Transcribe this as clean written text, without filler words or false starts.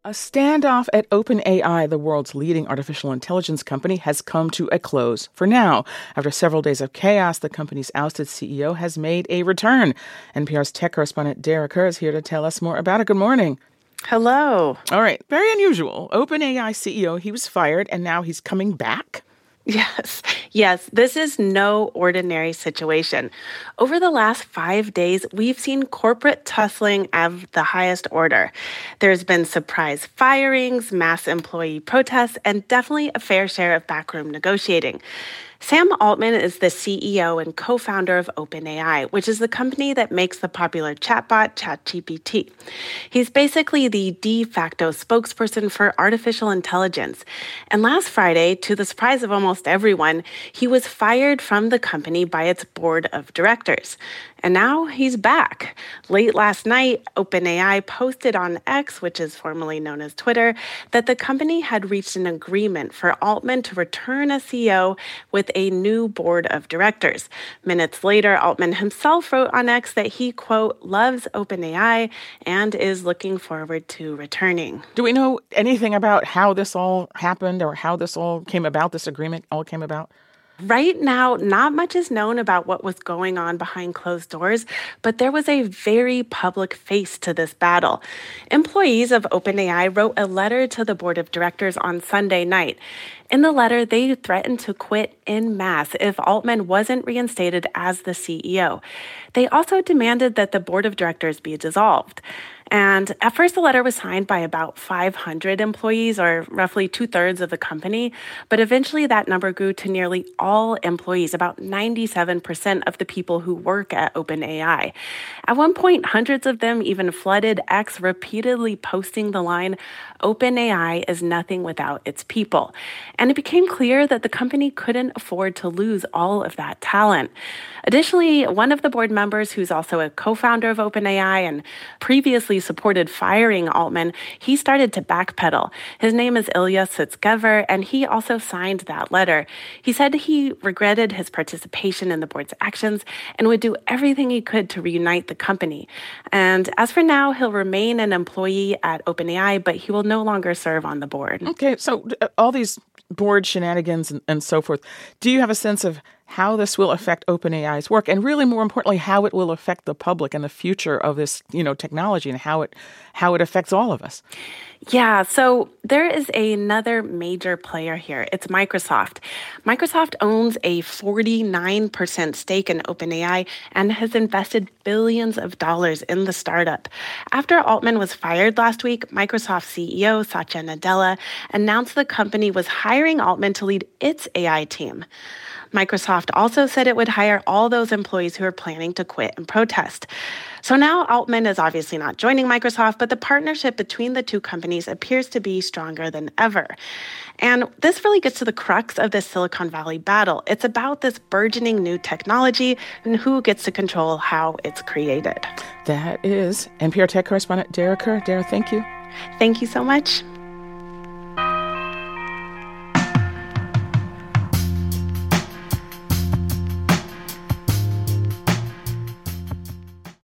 A standoff at OpenAI, the world's leading artificial intelligence company, has come to a close for now. After several days of chaos, the company's ousted CEO has made a return. NPR's tech correspondent Dara Kerr is here to tell us more about it. Good morning. Hello. All right. Very unusual. OpenAI CEO, he was fired, and now he's coming back? Yes, this is no ordinary situation. Over the last 5 days, we've seen corporate tussling of the highest order. There's been surprise firings, mass employee protests, and definitely a fair share of backroom negotiating. Sam Altman is the CEO and co-founder of OpenAI, which is the company that makes the popular chatbot ChatGPT. He's basically the de facto spokesperson for artificial intelligence. And last Friday, to the surprise of almost everyone, he was fired from the company by its board of directors. And now he's back. Late last night, OpenAI posted on X, which is formerly known as Twitter, that the company had reached an agreement for Altman to return as CEO with a new board of directors. Minutes later, Altman himself wrote on X that he, quote, loves OpenAI and is looking forward to returning. Do we know anything about how this all happened or how this all came about, this agreement all came about? Right now, not much is known about what was going on behind closed doors, but there was a very public face to this battle. Employees of OpenAI wrote a letter to the board of directors on Sunday night. In the letter, they threatened to quit en masse if Altman wasn't reinstated as the CEO. They also demanded that the board of directors be dissolved. And at first, the letter was signed by about 500 employees, or roughly 2/3 of the company. But eventually, that number grew to nearly all employees, about 97% of the people who work at OpenAI. At one point, hundreds of them even flooded X, repeatedly posting the line, "OpenAI is nothing without its people." And it became clear that the company couldn't afford to lose all of that talent. Additionally, one of the board members, who's also a co-founder of OpenAI and previously supported firing Altman, he started to backpedal. His name is Ilya Sutskever, and he also signed that letter. He said he regretted his participation in the board's actions and would do everything he could to reunite the company. And as for now, he'll remain an employee at OpenAI, but he will no longer serve on the board. Okay, so all these board shenanigans and so forth, do you have a sense of how this will affect OpenAI's work, and really more importantly, how it will affect the public and the future of this, technology, and how it affects all of us? Yeah, so there is another major player here. It's Microsoft. Microsoft owns a 49% stake in OpenAI and has invested billions of dollars in the startup. After Altman was fired last week, Microsoft CEO Satya Nadella announced the company was hiring Altman to lead its AI team. Microsoft also said it would hire all those employees who are planning to quit and protest. So now Altman is obviously not joining Microsoft, but the partnership between the two companies appears to be stronger than ever. And this really gets to the crux of this Silicon Valley battle. It's about this burgeoning new technology and who gets to control how it's created. That is NPR tech correspondent Dara Kerr. Dara, thank you. Thank you so much.